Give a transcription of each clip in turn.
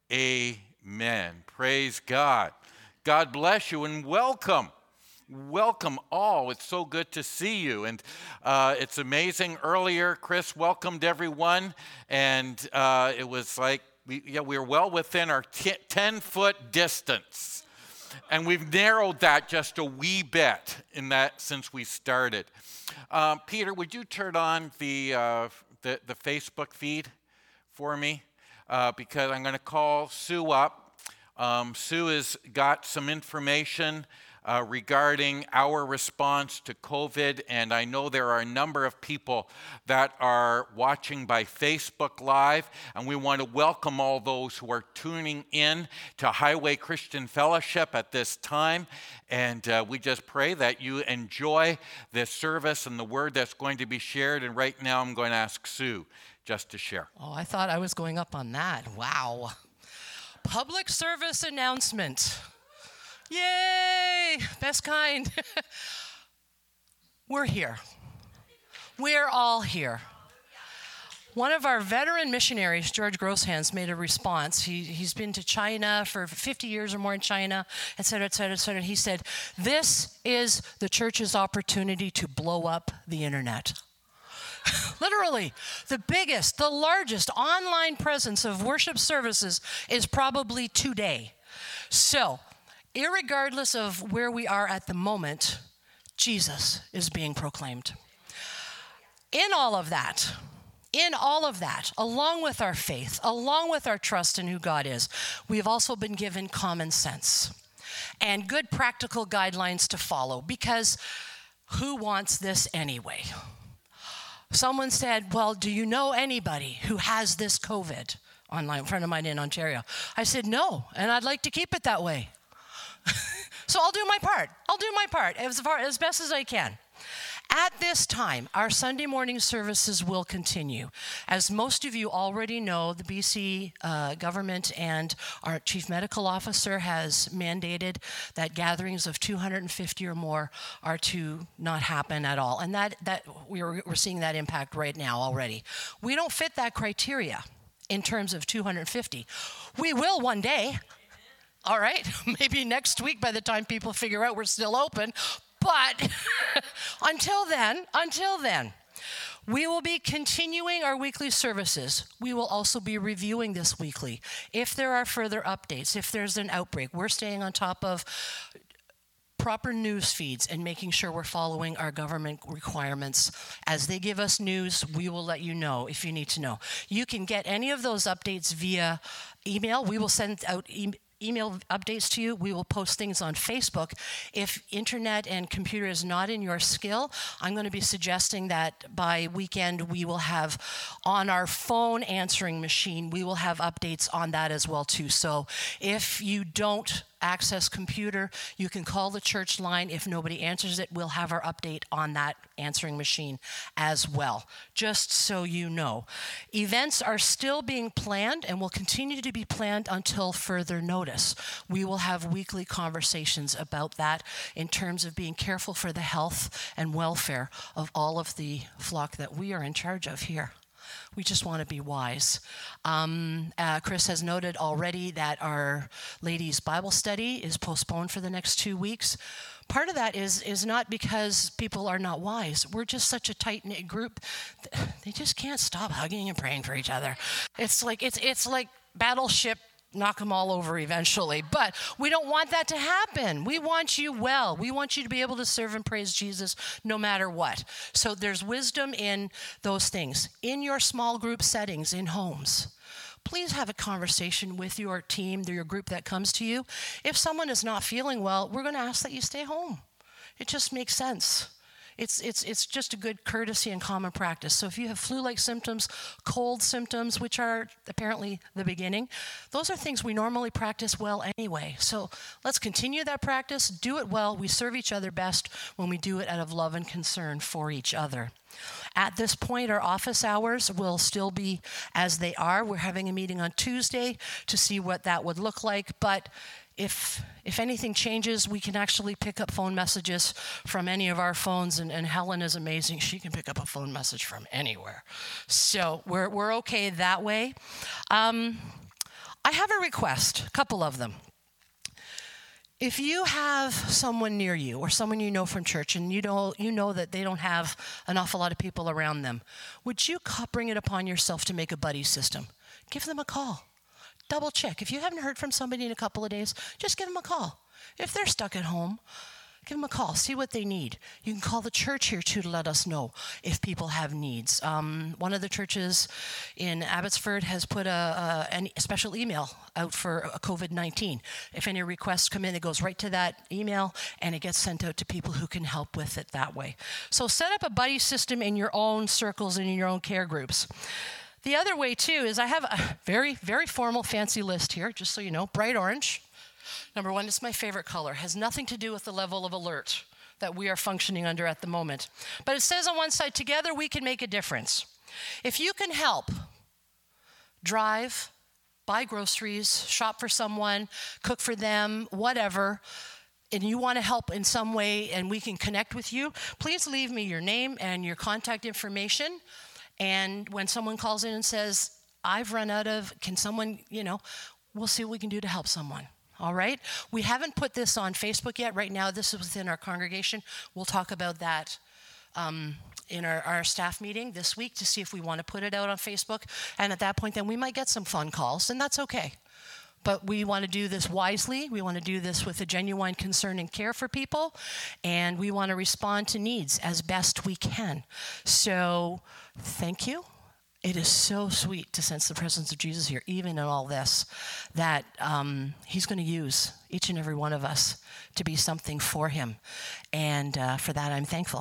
Amen. Praise God. God bless you and welcome. Welcome all. It's so good to see you. And it's amazing. Earlier, Chris welcomed everyone, and it was like we were well within our 10-foot distance. And we've narrowed that just a wee bit in that since we started. Peter, would you turn on the Facebook feed for me? Because I'm going to call Sue up. Sue has got some information regarding our response to COVID, and I know there are a number of people that are watching by Facebook Live, and we want to welcome all those who are tuning in to Highway Christian Fellowship at this time, and we just pray that you enjoy this service and the word that's going to be shared, and right now I'm going to ask Sue just to share. Oh, I thought I was going up on that. Wow. Public service announcement. Yay! Best kind. We're here. We're all here. One of our veteran missionaries, George Grosshans, made a response. He's been to China for 50 years or more in China, et cetera, et cetera, et cetera. He said, this is the church's opportunity to blow up the internet. Literally, the biggest, the largest online presence of worship services is probably today. So, irregardless of where we are at the moment, Jesus is being proclaimed. In all of that, along with our faith, along with our trust in who God is, we have also been given common sense and good practical guidelines to follow, because who wants this anyway? Someone said, well, do you know anybody who has this COVID? Online, a friend of mine in Ontario. I said, no, and I'd like to keep it that way. So I'll do my part as best as I can. At this time, our Sunday morning services will continue. As most of you already know, the BC government and our chief medical officer has mandated that gatherings of 250 or more are to not happen at all. And that we're seeing that impact right now already. We don't fit that criteria in terms of 250. We will one day. All right, maybe next week by the time people figure out we're still open. But until then, we will be continuing our weekly services. We will also be reviewing this weekly. If there are further updates, if there's an outbreak, we're staying on top of proper news feeds and making sure we're following our government requirements. As they give us news, we will let you know if you need to know. You can get any of those updates via email. We will send out email updates to you. We will post things on Facebook. If internet and computer is not in your skill, I'm going to be suggesting that by weekend we will have on our phone answering machine, we will have updates on that as well too. So if you don't access computer, you can call the church line. If nobody answers it, we'll have our update on that answering machine as well, just so you know. Events are still being planned and will continue to be planned until further notice. We will have weekly conversations about that in terms of being careful for the health and welfare of all of the flock that we are in charge of here. We just want to be wise. Chris has noted already that our ladies' Bible study is postponed for the next 2 weeks. Part of that is not because people are not wise. We're just such a tight-knit group. They just can't stop hugging and praying for each other. It's like Battleship, knock them all over eventually. But we don't want that to happen. We want you well. We want you to be able to serve and praise Jesus no matter what. So there's wisdom in those things. In your small group settings, in homes, please have a conversation with your team, your group that comes to you. If someone is not feeling well, we're going to ask that you stay home. It just makes sense. It's just a good courtesy and common practice. So if you have flu-like symptoms, cold symptoms, which are apparently the beginning, those are things we normally practice well anyway. So let's continue that practice, do it well. We serve each other best when we do it out of love and concern for each other. At this point, our office hours will still be as they are. We're having a meeting on Tuesday to see what that would look like, but if anything changes, we can actually pick up phone messages from any of our phones, and Helen is amazing. She can pick up a phone message from anywhere. So we're okay that way. I have a request, a couple of them. If you have someone near you or someone you know from church and you know that they don't have an awful lot of people around them, would you bring it upon yourself to make a buddy system? Give them a call. Double check. If you haven't heard from somebody in a couple of days, just give them a call. If they're stuck at home, give them a call. See what they need. You can call the church here, too, to let us know if people have needs. One of the churches in Abbotsford has put a special email out for COVID-19. If any requests come in, it goes right to that email, and it gets sent out to people who can help with it that way. So set up a buddy system in your own circles and in your own care groups. The other way, too, is I have a very, very formal, fancy list here, just so you know, bright orange. Number one, it's my favorite color. Has nothing to do with the level of alert that we are functioning under at the moment. But it says on one side, together we can make a difference. If you can help drive, buy groceries, shop for someone, cook for them, whatever, and you want to help in some way and we can connect with you, please leave me your name and your contact information. And when someone calls in and says, I've run out of, can someone, we'll see what we can do to help someone. All right? We haven't put this on Facebook yet. Right now, this is within our congregation. We'll talk about that in our staff meeting this week to see if we want to put it out on Facebook. And at that point, then we might get some phone calls, and that's okay. But we want to do this wisely. We want to do this with a genuine concern and care for people. And we want to respond to needs as best we can. So thank you. It is so sweet to sense the presence of Jesus here, even in all this, that he's going to use each and every one of us to be something for him. And for that, I'm thankful.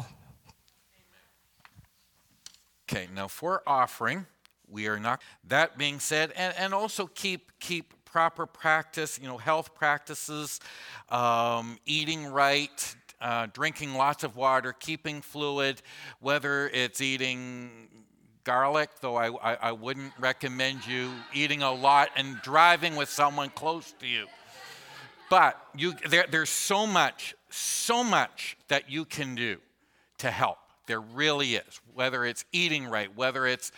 Okay, now for offering, we are not. That being said, and also keep proper practice, health practices, eating right, drinking lots of water, keeping fluid, whether it's eating garlic, though I wouldn't recommend you eating a lot and driving with someone close to you. But there's so much that you can do to help. There really is. Whether it's eating right, whether it's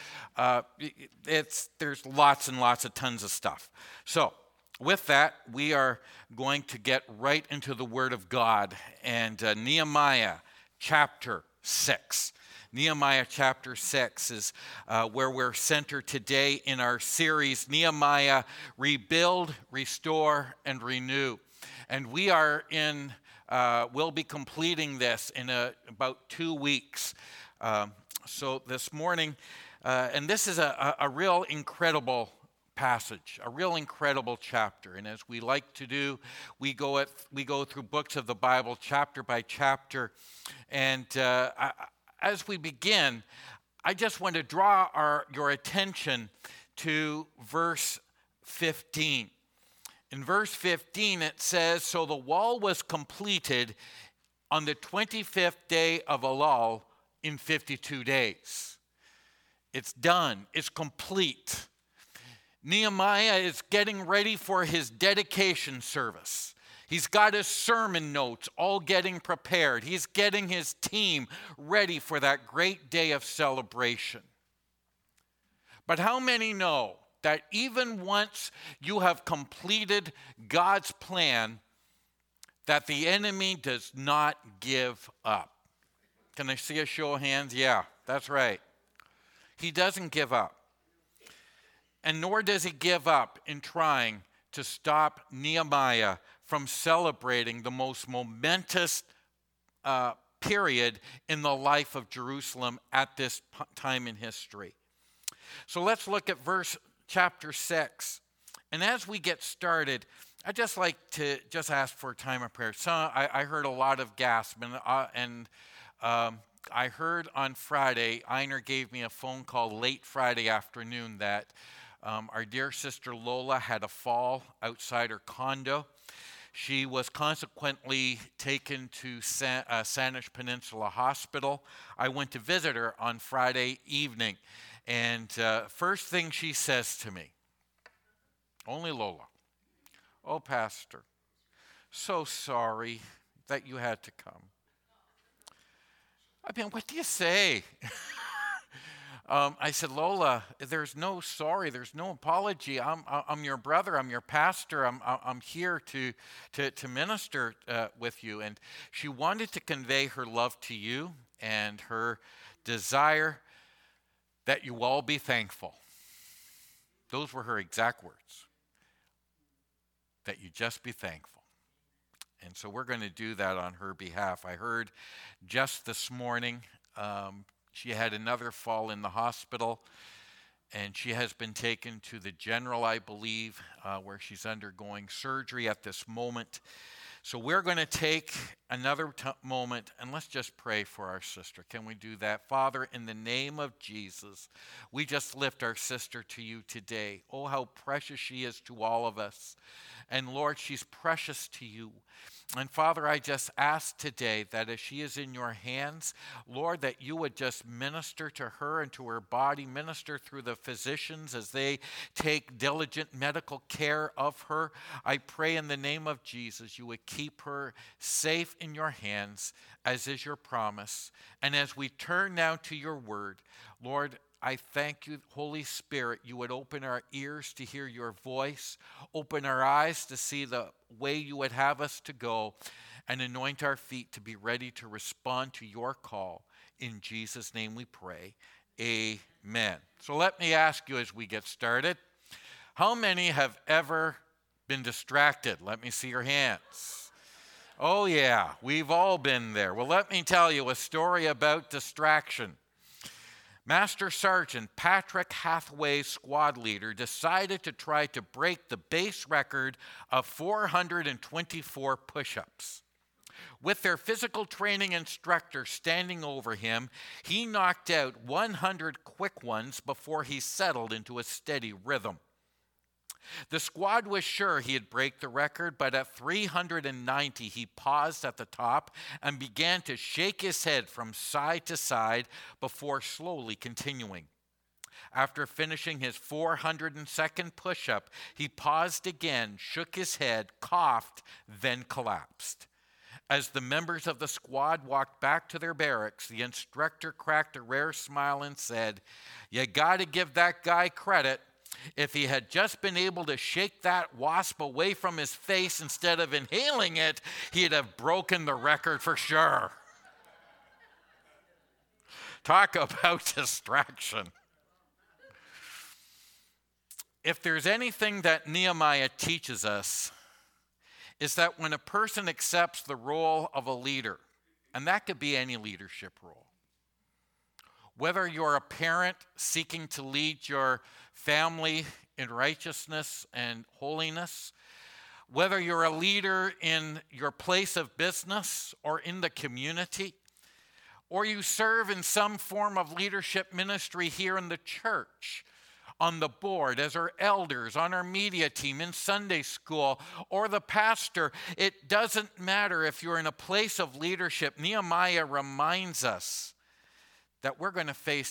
there's lots and lots of tons of stuff. So with that, we are going to get right into the Word of God and Nehemiah chapter 6. Nehemiah chapter 6 is where we're centered today in our series, Nehemiah, Rebuild, Restore, and Renew. And we are we'll be completing this in about 2 weeks. So this morning, and this is a real incredible passage, a real incredible chapter. And as we like to do, we go through books of the Bible chapter by chapter. And as we begin, I just want to draw your attention to verse 15. In verse 15, it says, "So the wall was completed on the 25th day of Elul in 52 days." It's done. It's complete. Nehemiah is getting ready for his dedication service. He's got his sermon notes all getting prepared. He's getting his team ready for that great day of celebration. But how many know that even once you have completed God's plan, that the enemy does not give up? Can I see a show of hands? Yeah, that's right. He doesn't give up. And nor does he give up in trying to stop Nehemiah from celebrating the most momentous period in the life of Jerusalem at this time in history. So let's look at chapter 6. And as we get started, I'd just like to ask for a time of prayer. So I heard a lot of gasp, and I heard on Friday, Einar gave me a phone call late Friday afternoon that our dear sister Lola had a fall outside her condo. She was consequently taken to Saanich Peninsula Hospital. I went to visit her on Friday evening, and first thing she says to me, only Lola, "Oh, Pastor, so sorry that you had to come." I mean, what do you say? I said, Lola, there's no sorry, there's no apology. I'm your brother, I'm your pastor. I'm here to minister with you. And she wanted to convey her love to you and her desire that you all be thankful. Those were her exact words. That you just be thankful. And so we're going to do that on her behalf. I heard just this morning she had another fall in the hospital, and she has been taken to the general, I believe, where she's undergoing surgery at this moment. So we're going to take another moment, and let's just pray for our sister. Can we do that? Father, in the name of Jesus, we just lift our sister to you today. Oh, how precious she is to all of us. And Lord, she's precious to you. And Father, I just ask today that as she is in your hands, Lord, that you would just minister to her and to her body, minister through the physicians as they take diligent medical care of her. I pray in the name of Jesus, you would keep her safe in your hands, as is your promise. And as we turn now to your word, Lord, I thank you, Holy Spirit, you would open our ears to hear your voice, open our eyes to see the way you would have us to go, and anoint our feet to be ready to respond to your call. In Jesus' name we pray. Amen. So let me ask you as we get started, how many have ever been distracted? Let me see your hands. Oh yeah, we've all been there. Well, let me tell you a story about distraction. Master Sergeant Patrick Hathaway's squad leader decided to try to break the base record of 424 push-ups. With their physical training instructor standing over him, he knocked out 100 quick ones before he settled into a steady rhythm. The squad was sure he'd break the record, but at 390, he paused at the top and began to shake his head from side to side before slowly continuing. After finishing his 402nd push-up, he paused again, shook his head, coughed, then collapsed. As the members of the squad walked back to their barracks, the instructor cracked a rare smile and said, "You got to give that guy credit. If he had just been able to shake that wasp away from his face instead of inhaling it, he'd have broken the record for sure." Talk about distraction. If there's anything that Nehemiah teaches us, is that when a person accepts the role of a leader, and that could be any leadership role, whether you're a parent seeking to lead your family in righteousness and holiness, whether you're a leader in your place of business or in the community, or you serve in some form of leadership ministry here in the church, on the board, as our elders, on our media team, in Sunday school, or the pastor, it doesn't matter if you're in a place of leadership. Nehemiah reminds us that we're going to face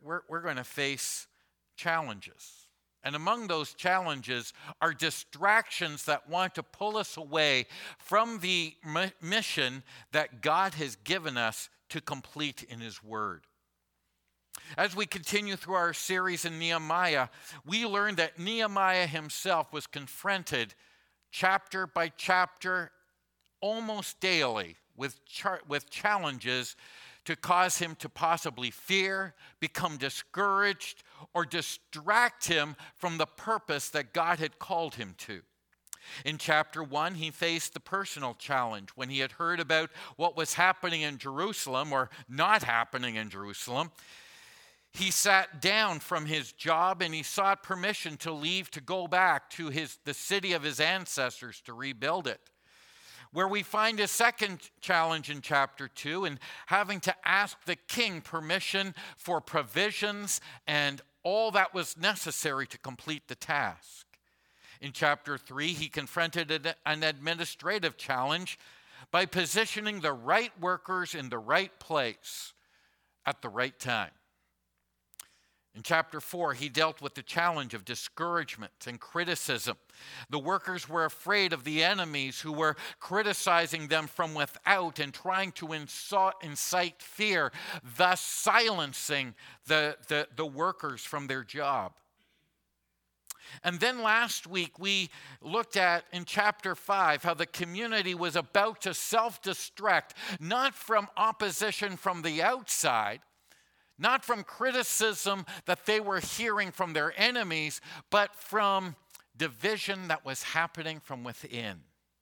challenges. And among those challenges are distractions that want to pull us away from the mission that God has given us to complete in his word. As we continue through our series in Nehemiah, we learn that Nehemiah himself was confronted chapter by chapter, almost daily, with challenges to cause him to possibly fear, become discouraged, or distract him from the purpose that God had called him to. In chapter 1, he faced the personal challenge when he had heard about what was happening in Jerusalem or not happening in Jerusalem. He sat down from his job and he sought permission to leave to go back to the city of his ancestors to rebuild it. Where we find a second challenge in chapter 2 and having to ask the king permission for provisions and all that was necessary to complete the task. In chapter 3, he confronted an administrative challenge by positioning the right workers in the right place at the right time. In chapter 4, he dealt with the challenge of discouragement and criticism. The workers were afraid of the enemies who were criticizing them from without and trying to incite fear, thus silencing the workers from their job. And then last week, we looked at in chapter 5 how the community was about to self-destruct, not from opposition from the outside, not from criticism that they were hearing from their enemies, but from division that was happening from within.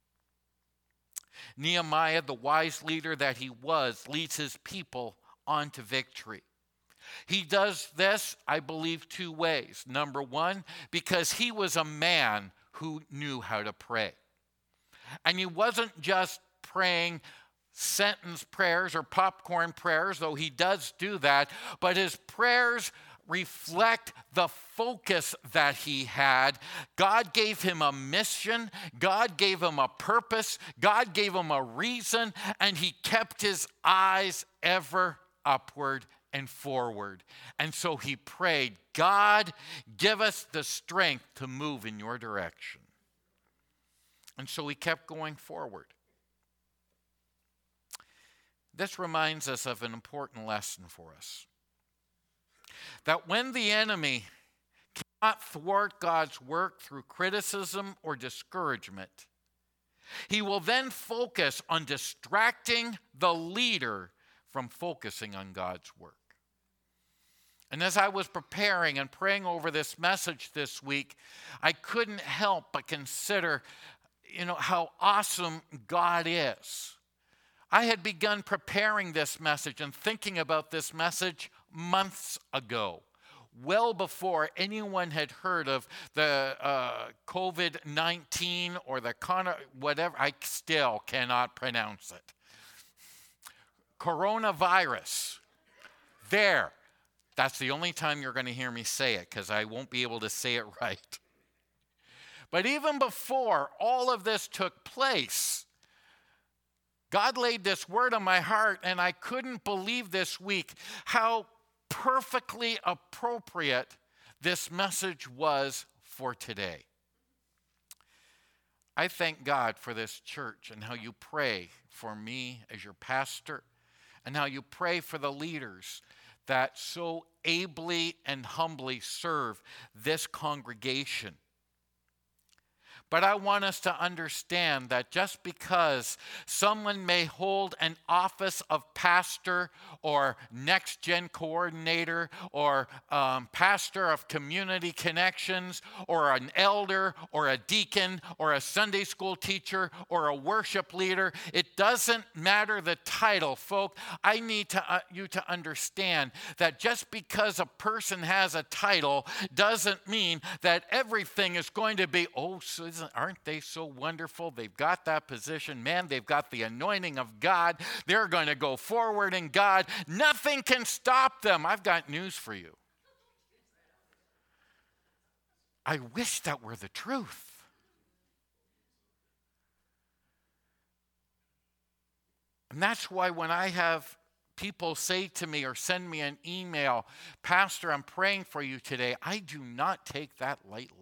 Nehemiah, the wise leader that he was, leads his people on to victory. He does this, I believe, 2 ways. Number one, because he was a man who knew how to pray. And he wasn't just praying sentence prayers or popcorn prayers, though he does do that, but his prayers reflect the focus that he had. God gave him a mission, God gave him a purpose, God gave him a reason, and he kept his eyes ever upward and forward. And so he prayed, God, give us the strength to move in your direction. And so he kept going forward. This reminds us of an important lesson for us. That when the enemy cannot thwart God's work through criticism or discouragement, he will then focus on distracting the leader from focusing on God's work. And as I was preparing and praying over this message this week, I couldn't help but consider, how awesome God is. I had begun preparing this message and thinking about this message months ago, well before anyone had heard of the COVID-19 or the whatever. I still cannot pronounce it. Coronavirus. There. That's the only time you're going to hear me say it, because I won't be able to say it right. But even before all of this took place, God laid this word on my heart, and I couldn't believe this week how perfectly appropriate this message was for today. I thank God for this church and how you pray for me as your pastor, and how you pray for the leaders that so ably and humbly serve this congregation. But I want us to understand that just because someone may hold an office of pastor or next gen coordinator or pastor of community connections or an elder or a deacon or a Sunday school teacher or a worship leader, it doesn't matter the title, folk. I need you to understand that just because a person has a title doesn't mean that everything is going to be, aren't they so wonderful? They've got that position. Man, they've got the anointing of God. They're going to go forward in God. Nothing can stop them. I've got news for you. I wish that were the truth. And that's why when I have people say to me or send me an email, Pastor, I'm praying for you today, I do not take that lightly.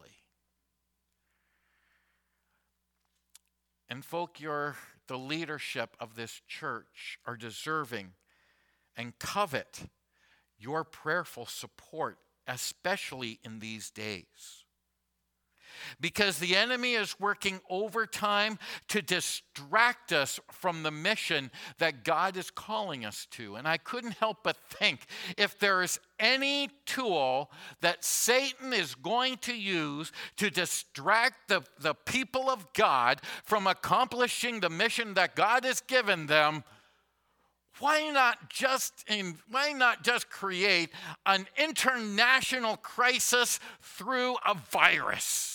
And folk, the leadership of this church are deserving and covet your prayerful support, especially in these days. Because the enemy is working overtime to distract us from the mission that God is calling us to. And I couldn't help but think, if there is any tool that Satan is going to use to distract the people of God from accomplishing the mission that God has given them, why not just create an international crisis through a virus?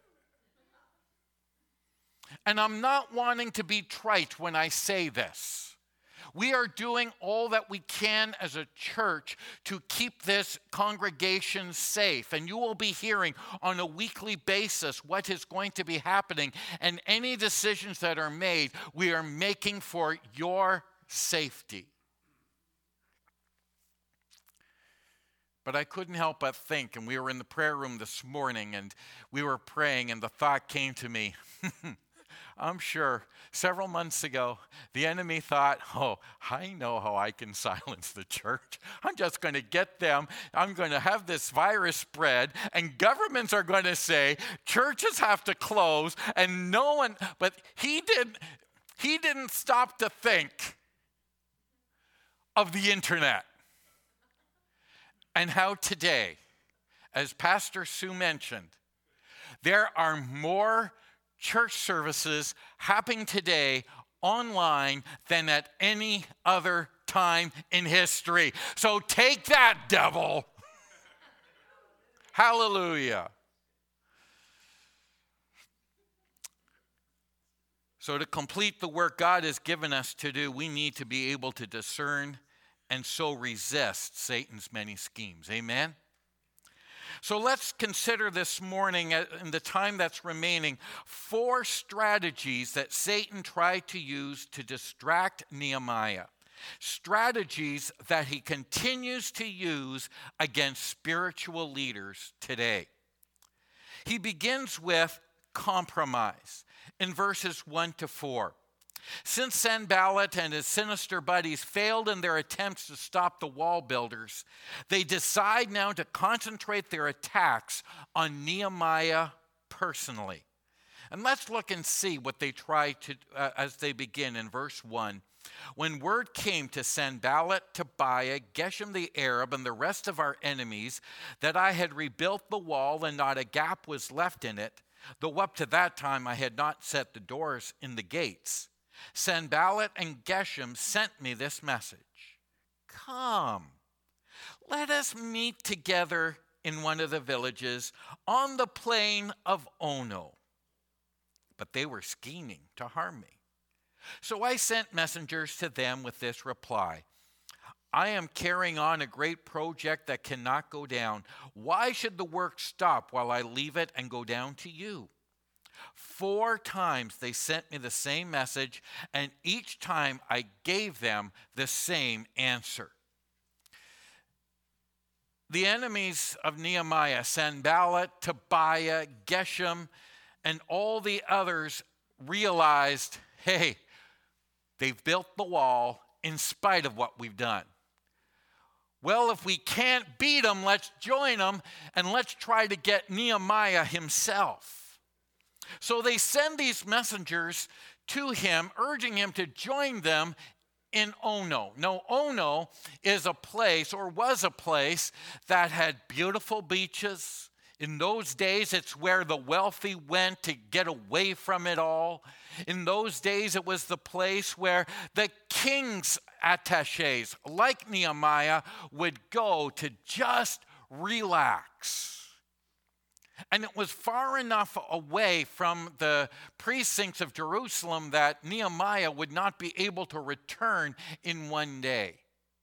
And I'm not wanting to be trite when I say this. We are doing all that we can as a church to keep this congregation safe. And you will be hearing on a weekly basis what is going to be happening. And any decisions that are made, we are making for your safety. But I couldn't help but think, and we were in the prayer room this morning, and we were praying, and the thought came to me, I'm sure several months ago, the enemy thought, oh, I know how I can silence the church. I'm just going to get them. I'm going to have this virus spread, and governments are going to say churches have to close, and no one, but he didn't stop to think of the internet. And how today, as Pastor Sue mentioned, there are more church services happening today online than at any other time in history. So take that, devil. Hallelujah. So to complete the work God has given us to do, we need to be able to discern and so resist Satan's many schemes. Amen? So let's consider this morning, in the time that's remaining, 4 strategies that Satan tried to use to distract Nehemiah. Strategies that he continues to use against spiritual leaders today. He begins with compromise in verses 1 to 4. Since Sanballat and his sinister buddies failed in their attempts to stop the wall builders, they decide now to concentrate their attacks on Nehemiah personally. And let's look and see what they try to, as they begin in verse 1. When word came to Sanballat, Tobiah, Geshem the Arab, and the rest of our enemies that I had rebuilt the wall and not a gap was left in it, though up to that time I had not set the doors in the gates, Sanballat and Geshem sent me this message. Come, let us meet together in one of the villages on the plain of Ono. But they were scheming to harm me. So I sent messengers to them with this reply. I am carrying on a great project that cannot go down. Why should the work stop while I leave it and go down to you? 4 times they sent me the same message, and each time I gave them the same answer. The enemies of Nehemiah, Sanballat, Tobiah, Geshem, and all the others realized, hey, they've built the wall in spite of what we've done. Well, if we can't beat them, let's join them, and let's try to get Nehemiah himself. So they send these messengers to him, urging him to join them in Ono. Now, Ono is a place, or was a place, that had beautiful beaches. In those days, it's where the wealthy went to get away from it all. In those days, it was the place where the king's attachés, like Nehemiah, would go to just relax. And it was far enough away from the precincts of Jerusalem that Nehemiah would not be able to return in one day.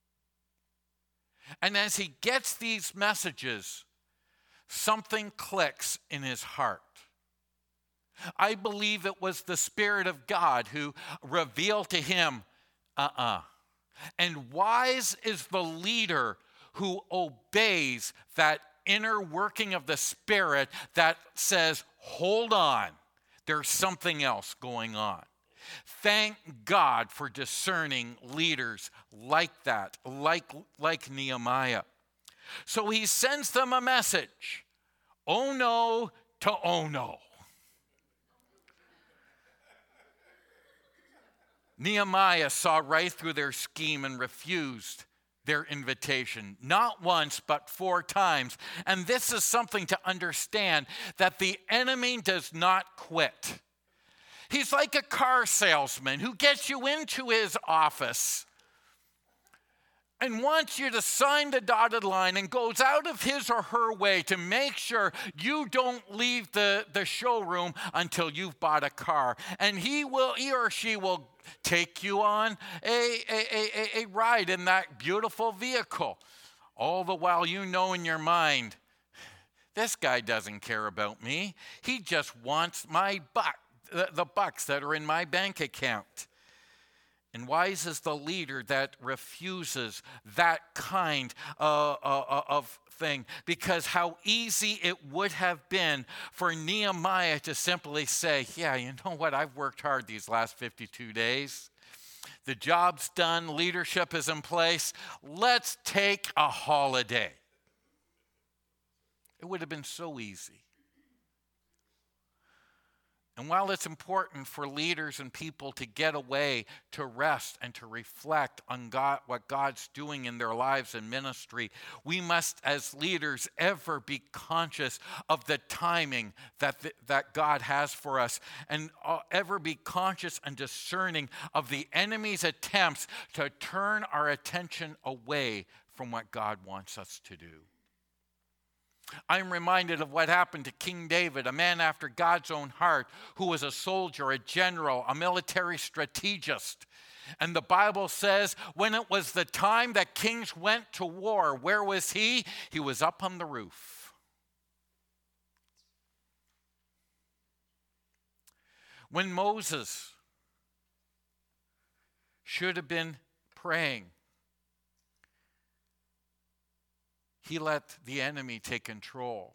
And as he gets these messages, something clicks in his heart. I believe it was the Spirit of God who revealed to him, And wise is the leader who obeys that inner working of the Spirit that says, hold on, there's something else going on. Thank God for discerning leaders like that, like Nehemiah. So he sends them a message, Ono to Ono. Nehemiah saw right through their scheme and refused their invitation, not once, but 4 times. And this is something to understand, that the enemy does not quit. He's like a car salesman who gets you into his office and wants you to sign the dotted line and goes out of his or her way to make sure you don't leave the showroom until you've bought a car. And he or she will take you on a ride in that beautiful vehicle. All the while you know in your mind, this guy doesn't care about me. He just wants my the bucks that are in my bank account. And wise is the leader that refuses that kind of thing, because how easy it would have been for Nehemiah to simply say, yeah, you know what? I've worked hard these last 52 days. The job's done. Leadership is in place. Let's take a holiday. It would have been so easy. And while it's important for leaders and people to get away, to rest, and to reflect on God, what God's doing in their lives and ministry, we must, as leaders, ever be conscious of the timing that God has for us, and ever be conscious and discerning of the enemy's attempts to turn our attention away from what God wants us to do. I'm reminded of what happened to King David, a man after God's own heart, who was a soldier, a general, a military strategist. And the Bible says when it was the time that kings went to war, where was he? He was up on the roof. When Moses should have been praying, he let the enemy take control.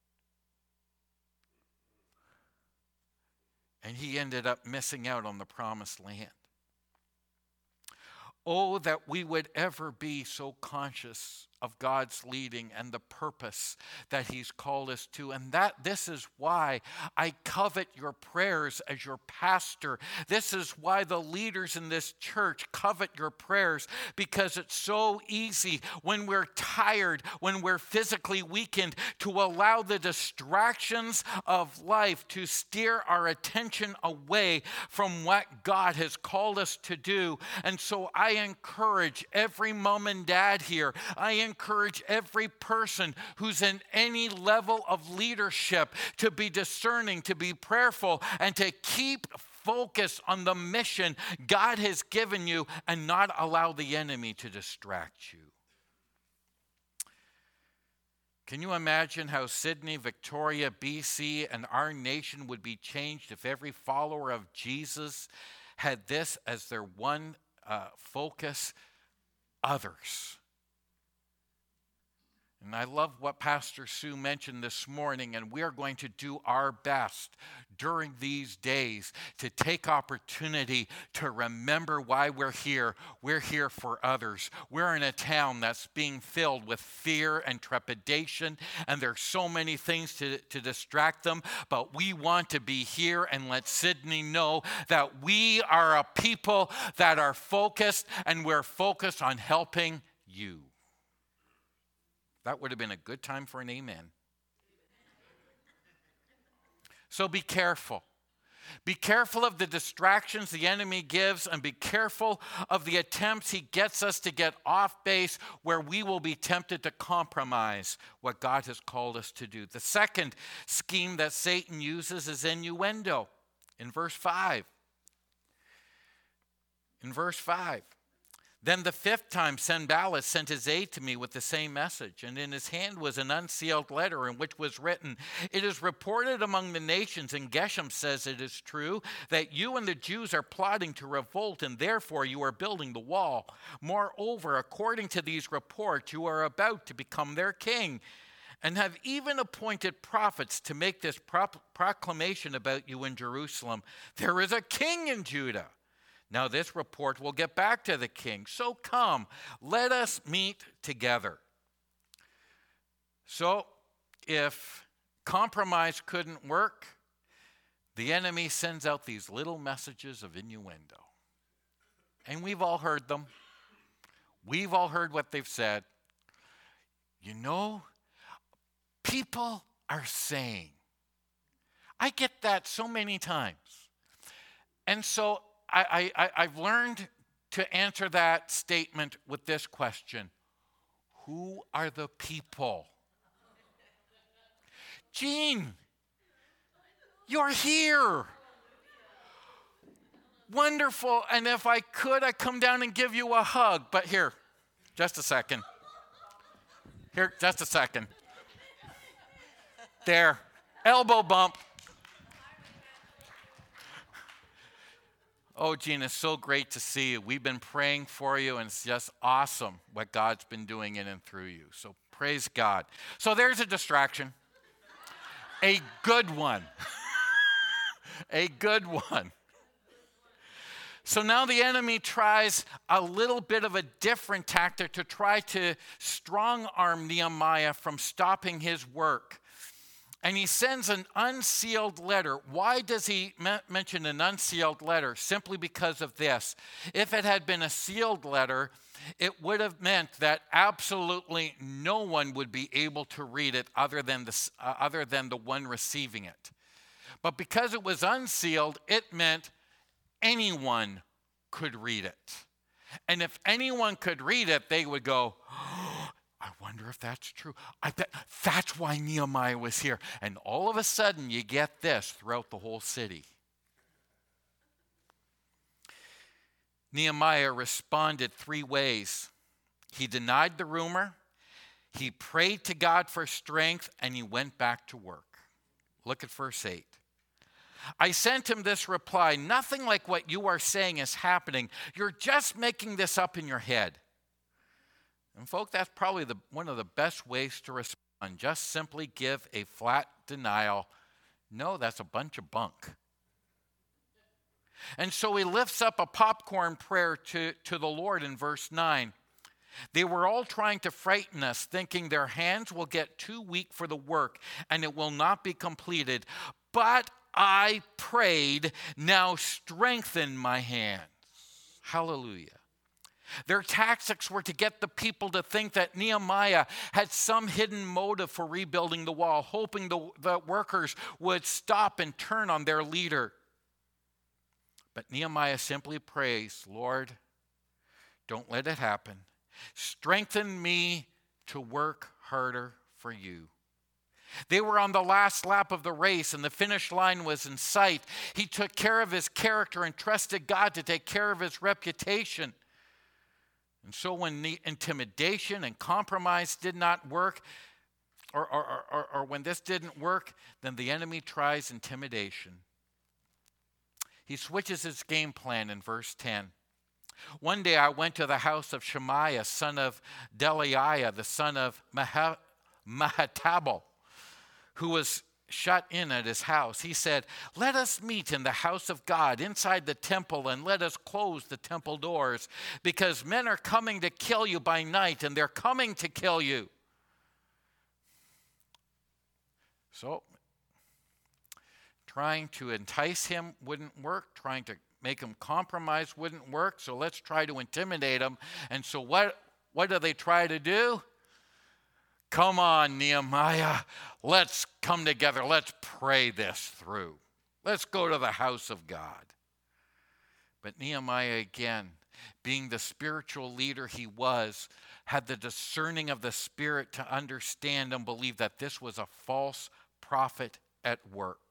And he ended up missing out on the promised land. Oh, that we would ever be so conscious of God's leading and the purpose that he's called us to. And this is why I covet your prayers as your pastor. This is why the leaders in this church covet your prayers, because it's so easy when we're tired, when we're physically weakened, to allow the distractions of life to steer our attention away from what God has called us to do. And so I encourage every mom and dad here, I encourage every person who's in any level of leadership to be discerning, to be prayerful, and to keep focused on the mission God has given you and not allow the enemy to distract you. Can you imagine how Sydney, Victoria, BC, and our nation would be changed if every follower of Jesus had this as their one focus? Others. And I love what Pastor Sue mentioned this morning, and we are going to do our best during these days to take opportunity to remember why we're here. We're here for others. We're in a town that's being filled with fear and trepidation, and there's so many things to distract them, but we want to be here and let Sydney know that we are a people that are focused, and we're focused on helping you. That would have been a good time for an amen. So be careful. Be careful of the distractions the enemy gives, and be careful of the attempts he gets us to get off base, where we will be tempted to compromise what God has called us to do. The second scheme that Satan uses is innuendo. In verse 5. In verse 5. Then the fifth time Sanballat sent his aide to me with the same message, and in his hand was an unsealed letter in which was written, "It is reported among the nations, and Geshem says it is true, that you and the Jews are plotting to revolt, and therefore you are building the wall. Moreover, according to these reports, you are about to become their king, and have even appointed prophets to make this proclamation about you in Jerusalem. There is a king in Judah. Now this report will get back to the king. So come, let us meet together." So if compromise couldn't work, the enemy sends out these little messages of innuendo. And we've all heard them. We've all heard what they've said. You know, people are saying. I get that so many times. And so I've learned to answer that statement with this question: who are the people? Jean, you're here. Wonderful. And if I could, I'd come down and give you a hug. But here, just a second. Here, just a second. There, elbow bump. Oh, Jean, it's so great to see you. We've been praying for you, and it's just awesome what God's been doing in and through you. So Praise God. So there's a distraction. A good one. A good one. So now the enemy tries a little bit of a different tactic to try to strong-arm Nehemiah from stopping his work. And he sends an unsealed letter. Why does he mention an unsealed letter? Simply because of this. If it had been a sealed letter, it would have meant that absolutely no one would be able to read it other than the one receiving it. But because it was unsealed, it meant anyone could read it. And if anyone could read it, they would go, oh, I wonder if that's true. I bet that's why Nehemiah was here. And all of a sudden, you get this throughout the whole city. Nehemiah responded 3 ways. He denied the rumor, he prayed to God for strength, and he went back to work. Look at verse 8. I sent him this reply, nothing like what you are saying is happening. You're just making this up in your head. And folks, that's probably one of the best ways to respond. Just simply give a flat denial. No, that's a bunch of bunk. And so he lifts up a popcorn prayer to the Lord in verse 9. They were all trying to frighten us, thinking their hands will get too weak for the work and it will not be completed. But I prayed, now strengthen my hands. Hallelujah. Their tactics were to get the people to think that Nehemiah had some hidden motive for rebuilding the wall, hoping the workers would stop and turn on their leader. But Nehemiah simply prays, Lord, don't let it happen. Strengthen me to work harder for you. They were on the last lap of the race and the finish line was in sight. He took care of his character and trusted God to take care of his reputation. And so when the intimidation and compromise did not work, or when this didn't work, then the enemy tries intimidation. He switches his game plan in verse 10. One day I went to the house of Shemaiah, son of Delaiah, the son of Mahatabel, who was shut in at his house. He said, let us meet in the house of God inside the temple and let us close the temple doors because men are coming to kill you by night and they're coming to kill you. So, trying to entice him wouldn't work. Trying to make him compromise wouldn't work. So let's try to intimidate him. And so what do they try to do? Come on, Nehemiah, let's come together. Let's pray this through. Let's go to the house of God. But Nehemiah, again, being the spiritual leader he was, had the discerning of the Spirit to understand and believe that this was a false prophet at work.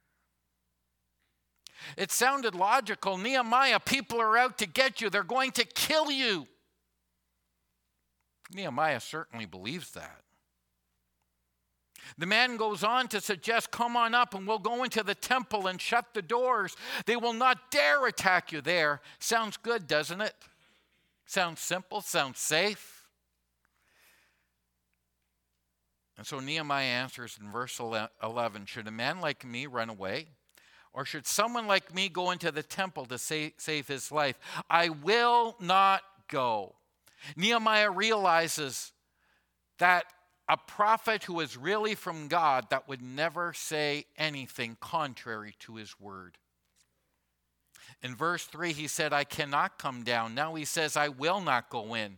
It sounded logical. Nehemiah, people are out to get you. They're going to kill you. Nehemiah certainly believes that. The man goes on to suggest, come on up and we'll go into the temple and shut the doors. They will not dare attack you there. Sounds good, doesn't it? Sounds simple, sounds safe. And so Nehemiah answers in verse 11, should a man like me run away? Or should someone like me go into the temple to save his life? I will not go. Nehemiah realizes that a prophet who is really from God that would never say anything contrary to his word. In verse 3, he said, I cannot come down. Now he says, I will not go in.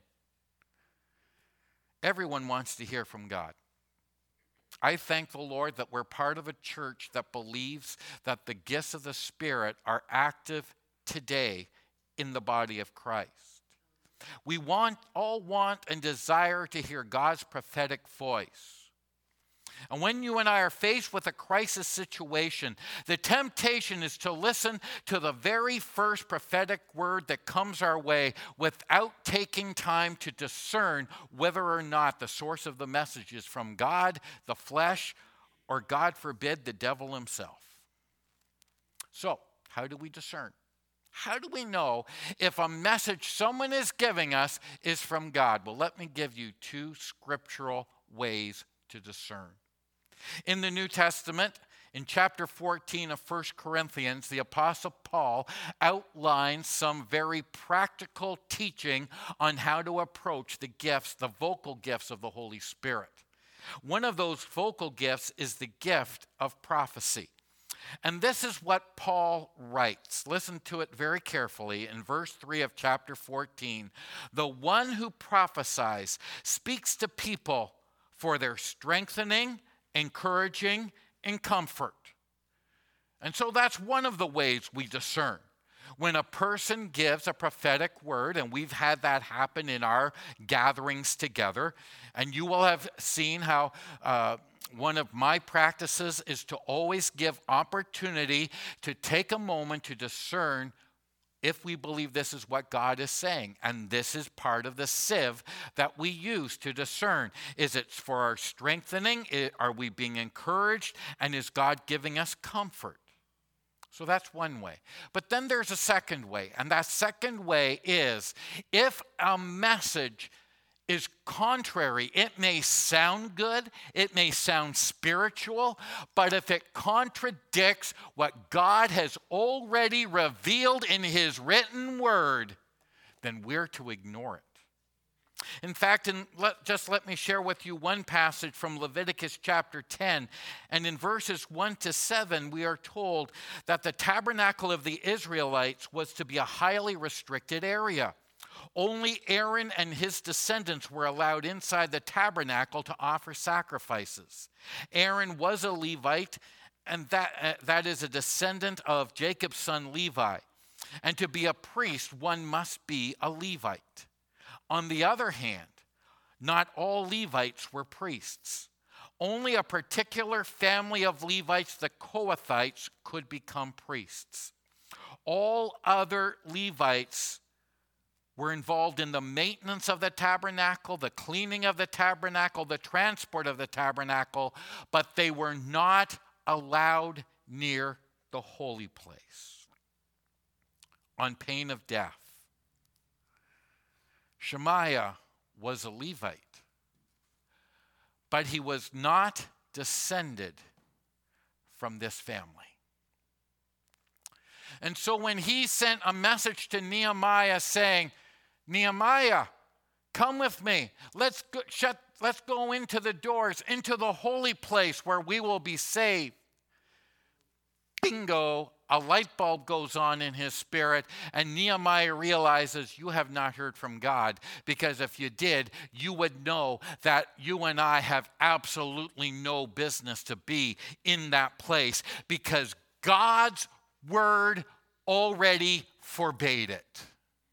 Everyone wants to hear from God. I thank the Lord that we're part of a church that believes that the gifts of the Spirit are active today in the body of Christ. We all want and desire to hear God's prophetic voice. And when you and I are faced with a crisis situation, the temptation is to listen to the very first prophetic word that comes our way without taking time to discern whether or not the source of the message is from God, the flesh, or God forbid, the devil himself. So, how do we discern? How do we know if a message someone is giving us is from God? Well, let me give you 2 scriptural ways to discern. In the New Testament, in chapter 14 of 1 Corinthians, the Apostle Paul outlines some very practical teaching on how to approach the gifts, the vocal gifts of the Holy Spirit. One of those vocal gifts is the gift of prophecy. And this is what Paul writes. Listen to it very carefully in verse 3 of chapter 14. The one who prophesies speaks to people for their strengthening, encouraging, and comfort. And so that's one of the ways we discern. When a person gives a prophetic word, and we've had that happen in our gatherings together, and you will have seen how one of my practices is to always give opportunity to take a moment to discern if we believe this is what God is saying. And this is part of the sieve that we use to discern. Is it for our strengthening? Are we being encouraged? And is God giving us comfort? So that's one way. But then there's a second way. And that second way is if a message is contrary, it may sound good, it may sound spiritual, but if it contradicts what God has already revealed in His written word, then we're to ignore it. In fact, let me share with you one passage from Leviticus chapter 10. And in verses 1 to 7, we are told that the tabernacle of the Israelites was to be a highly restricted area. Only Aaron and his descendants were allowed inside the tabernacle to offer sacrifices. Aaron was a Levite, and that is a descendant of Jacob's son Levi. And to be a priest, one must be a Levite. On the other hand, not all Levites were priests. Only a particular family of Levites, the Kohathites, could become priests. All other Levites were involved in the maintenance of the tabernacle, the cleaning of the tabernacle, the transport of the tabernacle, but they were not allowed near the holy place on pain of death. Shemaiah was a Levite, but he was not descended from this family. And so when he sent a message to Nehemiah saying, Nehemiah, come with me. Let's go into the doors, into the holy place where we will be saved. Bingo, a light bulb goes on in his spirit, and Nehemiah realizes you have not heard from God, because if you did, you would know that you and I have absolutely no business to be in that place, because God's word already forbade it.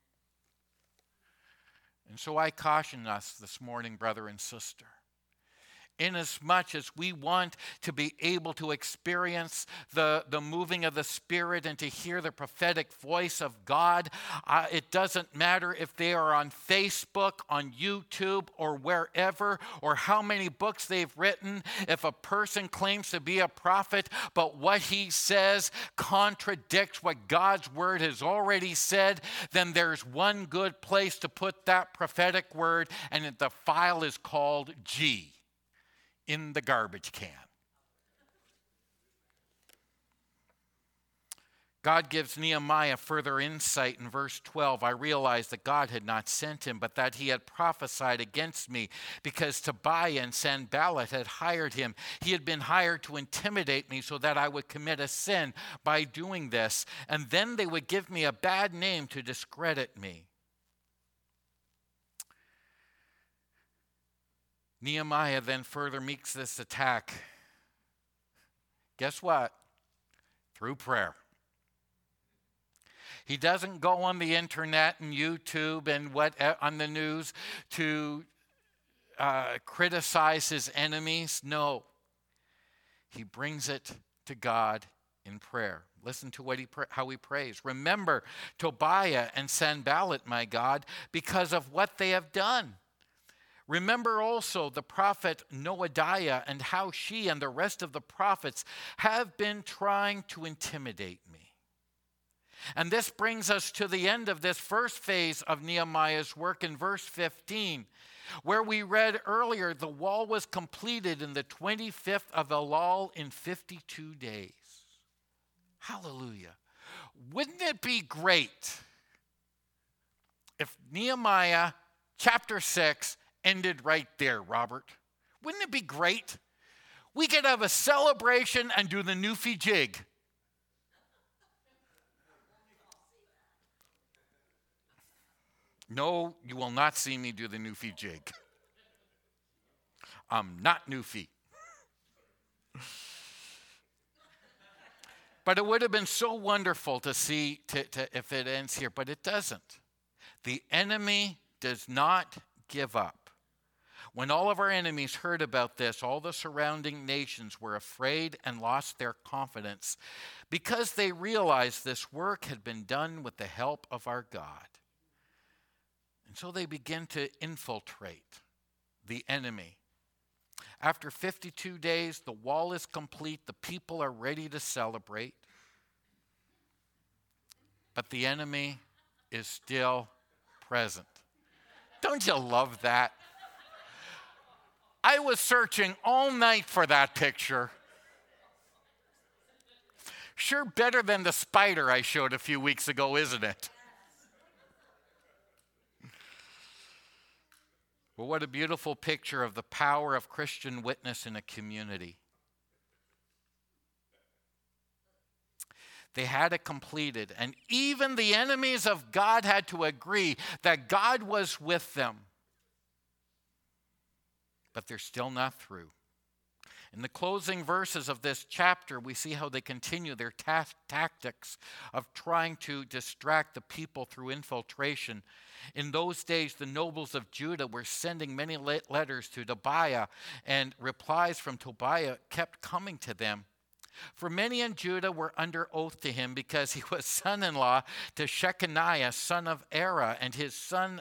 And so I caution us this morning, brother and sister, inasmuch as we want to be able to experience the moving of the Spirit and to hear the prophetic voice of God, it doesn't matter if they are on Facebook, on YouTube, or wherever, or how many books they've written. If a person claims to be a prophet, but what he says contradicts what God's word has already said, then there's one good place to put that prophetic word, and the file is called G. In the garbage can. God gives Nehemiah further insight in verse 12. I realized that God had not sent him, but that he had prophesied against me, because Tobiah and Sanballat had hired him. He had been hired to intimidate me so that I would commit a sin by doing this, and then they would give me a bad name to discredit me. Nehemiah then further meets this attack. Guess what? Through prayer. He doesn't go on the internet and YouTube and on the news to criticize his enemies. No. He brings it to God in prayer. Listen to how he prays. Remember Tobiah and Sanballat, my God, because of what they have done. Remember also the prophet Noadiah and how she and the rest of the prophets have been trying to intimidate me. And this brings us to the end of this first phase of Nehemiah's work in verse 15. Where we read earlier, the wall was completed in the 25th of Elul in 52 days. Hallelujah. Wouldn't it be great if Nehemiah chapter 6 ended right there, Robert? Wouldn't it be great? We could have a celebration and do the Newfie jig. No, you will not see me do the Newfie jig. I'm not Newfie. But it would have been so wonderful to see if it ends here, but it doesn't. The enemy does not give up. When all of our enemies heard about this, all the surrounding nations were afraid and lost their confidence because they realized this work had been done with the help of our God. And so they begin to infiltrate the enemy. After 52 days, the wall is complete. The people are ready to celebrate. But the enemy is still present. Don't you love that? I was searching all night for that picture. Sure better than the spider I showed a few weeks ago, isn't it? Well, what a beautiful picture of the power of Christian witness in a community. They had it completed, and even the enemies of God had to agree that God was with them. But they're still not through. In the closing verses of this chapter, we see how they continue their tactics of trying to distract the people through infiltration. In those days, the nobles of Judah were sending many letters to Tobiah, and replies from Tobiah kept coming to them. For many in Judah were under oath to him because he was son-in-law to Shechaniah, son of Era, and his son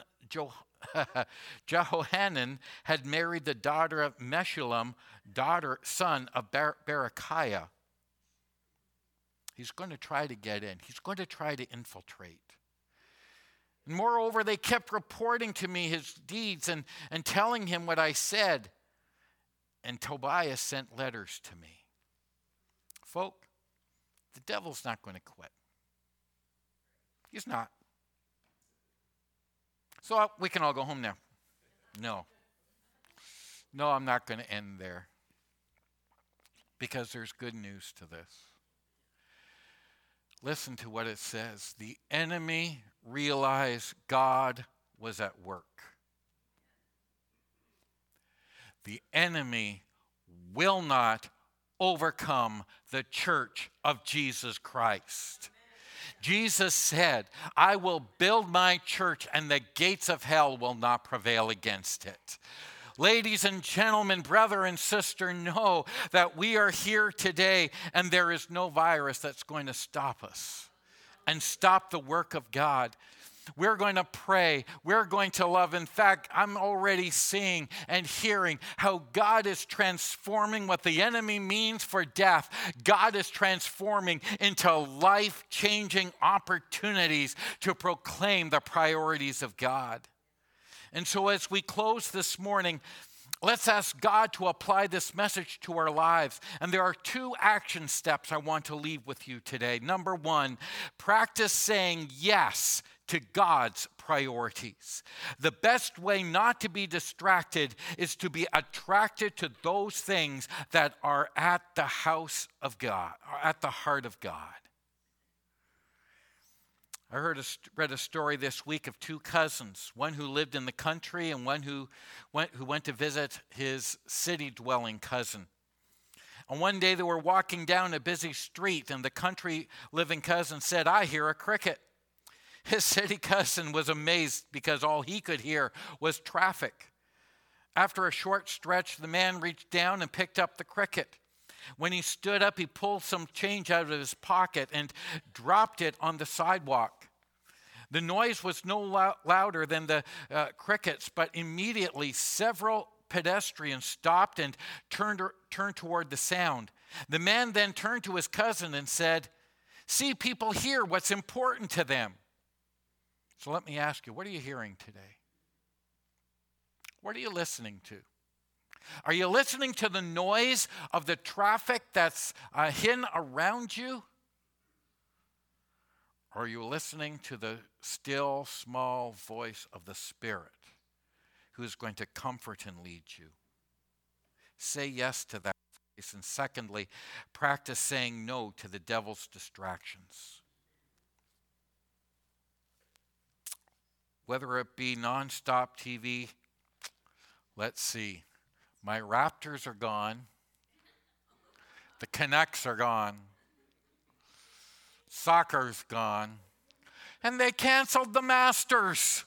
Jehohanan had married the daughter of Meshullam, son of Berechiah. He's going to try to get in. He's going to try to infiltrate. And moreover, they kept reporting to me his deeds and telling him what I said. And Tobiah sent letters to me. Folk, the devil's not going to quit. He's not. So we can all go home now. No, I'm not going to end there. Because there's good news to this. Listen to what it says. The enemy realized God was at work. The enemy will not overcome the church of Jesus Christ. Jesus said, I will build my church and the gates of hell will not prevail against it. Ladies and gentlemen, brother and sister, know that we are here today and there is no virus that's going to stop us and stop the work of God. We're going to pray. We're going to love. In fact, I'm already seeing and hearing how God is transforming what the enemy means for death. God is transforming into life-changing opportunities to proclaim the priorities of God. And so as we close this morning, let's ask God to apply this message to our lives. And there are 2 action steps I want to leave with you today. Number 1, practice saying yes to God's priorities. The best way not to be distracted is to be attracted to those things that are at the house of God, or at the heart of God. I read a story this week of 2 cousins, one who lived in the country and one who went to visit his city-dwelling cousin. And one day they were walking down a busy street and the country-living cousin said, I hear a cricket. His city cousin was amazed because all he could hear was traffic. After a short stretch, the man reached down and picked up the cricket. When he stood up, he pulled some change out of his pocket and dropped it on the sidewalk. The noise was no louder than the crickets, but immediately several pedestrians stopped and turned toward the sound. The man then turned to his cousin and said, see, people hear what's important to them. So let me ask you, what are you hearing today? What are you listening to? Are you listening to the noise of the traffic that's in around you? Or are you listening to the still, small voice of the Spirit who is going to comfort and lead you? Say yes to that voice. And secondly, practice saying no to the devil's distractions. Whether it be nonstop TV, let's see. My Raptors are gone. The Canucks are gone. Soccer's gone. And they canceled the Masters.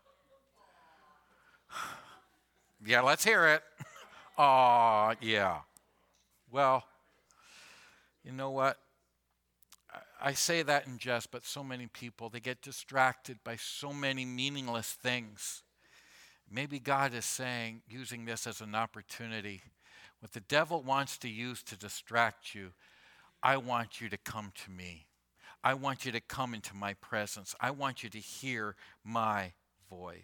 Yeah, let's hear it. Aw, yeah. Well, you know what? I say that in jest, but so many people, they get distracted by so many meaningless things. Maybe God is saying, using this as an opportunity, what the devil wants to use to distract you, I want you to come to me. I want you to come into my presence. I want you to hear my voice.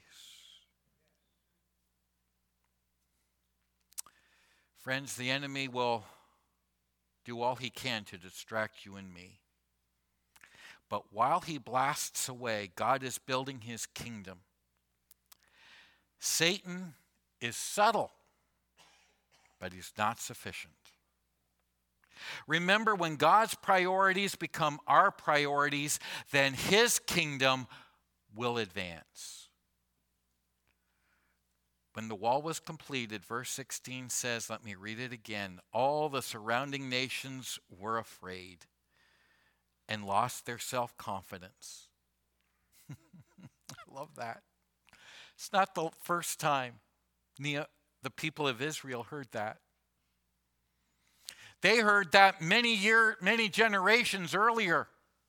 Friends, the enemy will do all he can to distract you and me. But while he blasts away, God is building his kingdom. Satan is subtle, but he's not sufficient. Remember, when God's priorities become our priorities, then his kingdom will advance. When the wall was completed, verse 16 says, let me read it again, all the surrounding nations were afraid and lost their self-confidence. I love that. It's not the first time the people of Israel heard that. They heard that many generations earlier.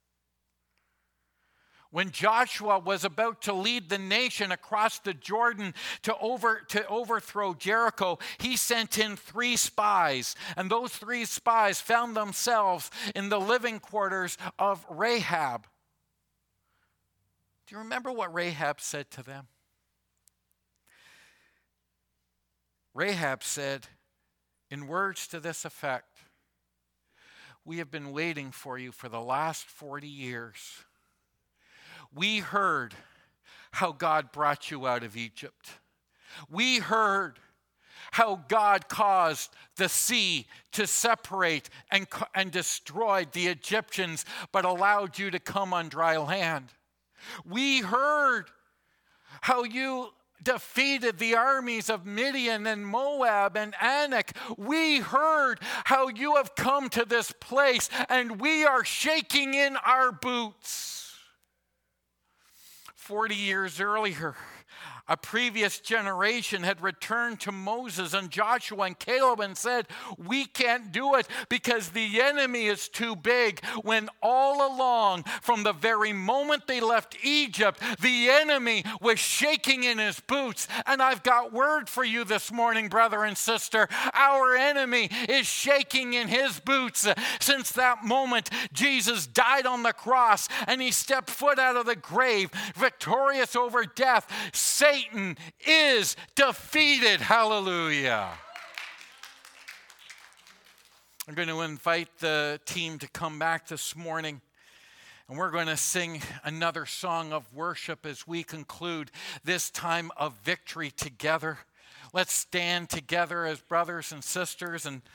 When Joshua was about to lead the nation across the Jordan to overthrow Jericho, he sent in 3 spies. And those 3 spies found themselves in the living quarters of Rahab. Do you remember what Rahab said to them? Rahab said, in words to this effect, we have been waiting for you for the last 40 years. We heard how God brought you out of Egypt. We heard how God caused the sea to separate and destroyed the Egyptians, but allowed you to come on dry land. We heard how you defeated the armies of Midian and Moab and Anak. We heard how you have come to this place, and we are shaking in our boots. 40 years earlier, a previous generation had returned to Moses and Joshua and Caleb and said, we can't do it because the enemy is too big. When all along, from the very moment they left Egypt, the enemy was shaking in his boots. And I've got word for you this morning, brother and sister. Our enemy is shaking in his boots. Since that moment, Jesus died on the cross and he stepped foot out of the grave, victorious over death. Satan is defeated. Hallelujah. I'm going to invite the team to come back this morning, and we're going to sing another song of worship as we conclude this time of victory together. Let's stand together as brothers and sisters and